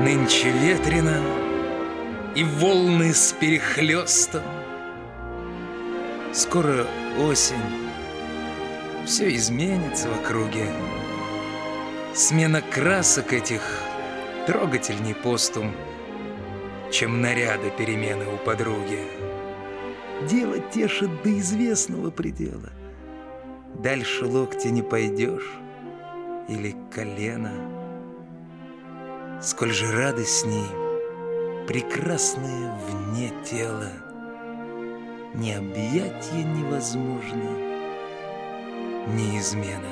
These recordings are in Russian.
Нынче ветрено, и волны с перехлёстом. Скоро осень, все изменится в округе. Смена красок этих трогательней постум, чем наряда перемены у подруги. Дело тешит до известного предела. Дальше локтя не пойдешь или колено. Сколь же радость с ней, прекрасная вне тела. Ни объятие невозможно, ни измена.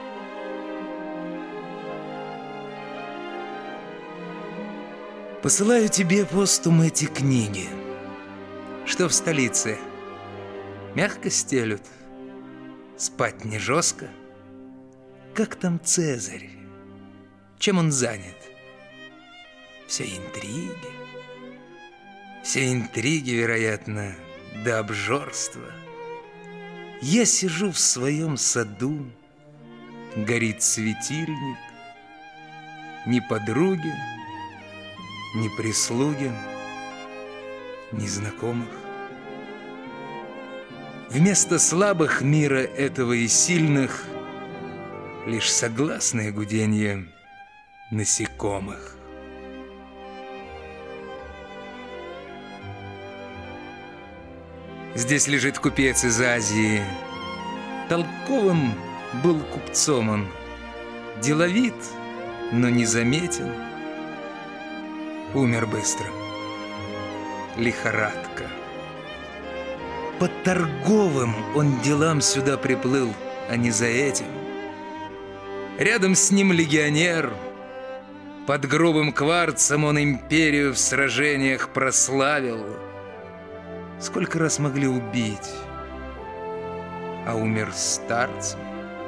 Посылаю тебе постум эти книги. Что в столице? Мягко стелют? Спать не жестко? Как там Цезарь? Чем он занят? Все интриги, вероятно, до обжорства. Я сижу в своем саду, горит светильник. Ни подруги, ни прислуги, ни знакомых. Вместо слабых мира этого и сильных лишь согласное гуденье насекомых. Здесь лежит купец из Азии. Толковым был купцом он, деловит, но незаметен. Умер быстро. Лихорадка. По торговым он делам сюда приплыл, а не за этим. Рядом с ним легионер. Под грубым кварцем он империю в сражениях прославил. Сколько раз могли убить, а умер старцем.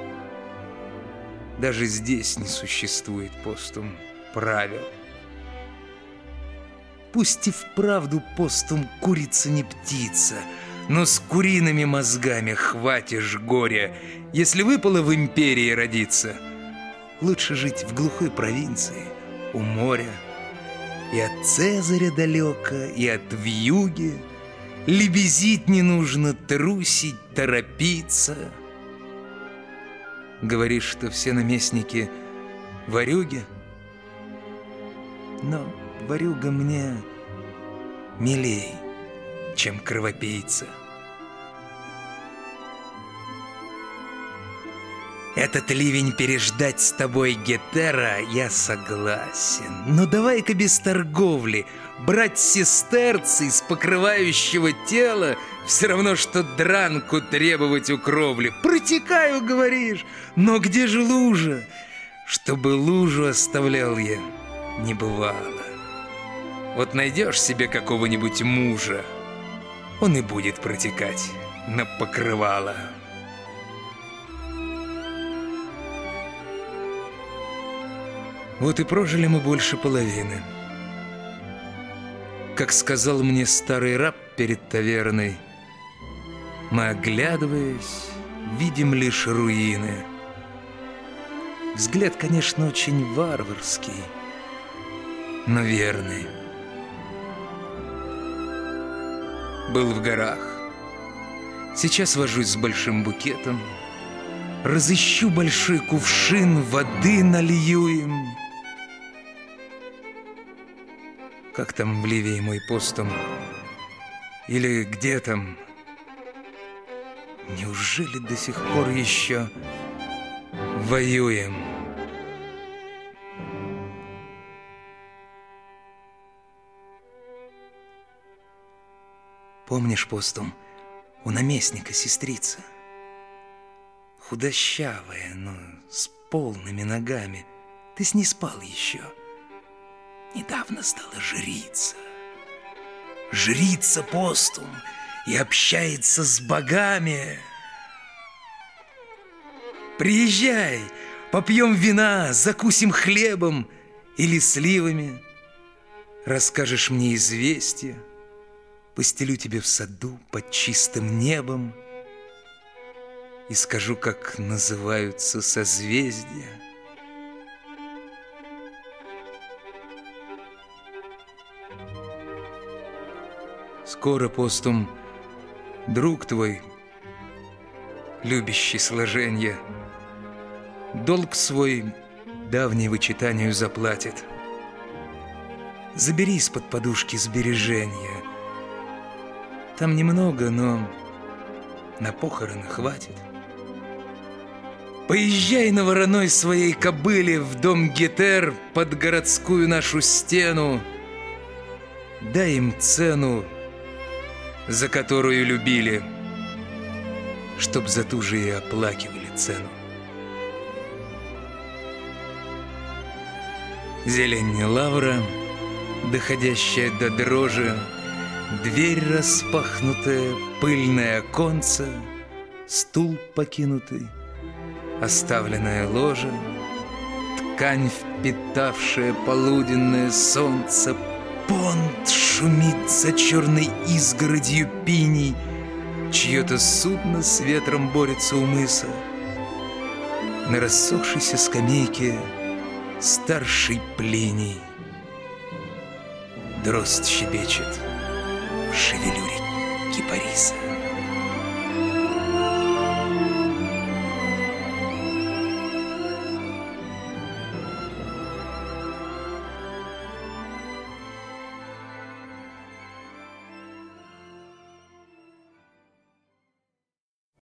Даже здесь не существует постум правил. Пусть и вправду постум курица не птица, но с куриными мозгами хватишь горя. Если выпало в империи родиться, лучше жить в глухой провинции, у моря. И от Цезаря далеко, и от вьюги. Лебезить не нужно, трусить, торопиться. Говоришь, что все наместники ворюги, но ворюга мне милей, чем кровопийца. Этот ливень переждать с тобой, Гетера, я согласен. Но давай-ка без торговли. Брать сестерцы из покрывающего тела все равно, что дранку требовать у кровли. Протекаю, говоришь, но где же лужа? Чтобы лужу оставлял я, не бывало. Вот найдешь себе какого-нибудь мужа, он и будет протекать на покрывало. Вот и прожили мы больше половины. Как сказал мне старый раб перед таверной, мы, оглядываясь, видим лишь руины. Взгляд, конечно, очень варварский, но верный. Был в горах. Сейчас вожусь с большим букетом. Разыщу большой кувшин, воды налью им. Как там в Ливии мой постум? Или где там? Неужели до сих пор еще воюем? Помнишь, постум, у наместника сестрица? Худощавая, но с полными ногами. Ты с ней спал еще. Недавно стала жрица. Жрица, постум, и общается с богами. Приезжай, попьем вина, закусим хлебом или сливами. Расскажешь мне известия, постелю тебе в саду под чистым небом и скажу, как называются созвездия. скоро, постум, друг твой, любящий сложенья, долг свой давний вычитанию заплатит. Забери из-под подушки сбережения. Там немного, но на похороны хватит. Поезжай на вороной своей кобыле в дом Гетер под городскую нашу стену. Дай им цену, за которую любили, чтоб за ту же и оплакивали цену. Зелень лавра, доходящая до дрожи, дверь распахнутая, пыльное оконце, стул покинутый, оставленное ложе, ткань, впитавшая полуденное солнце, понт шумит за черной изгородью пиней, чье-то судно с ветром борется у мыса. На рассохшейся скамейке старший Плиний дрозд щебечет в шевелюре кипариса.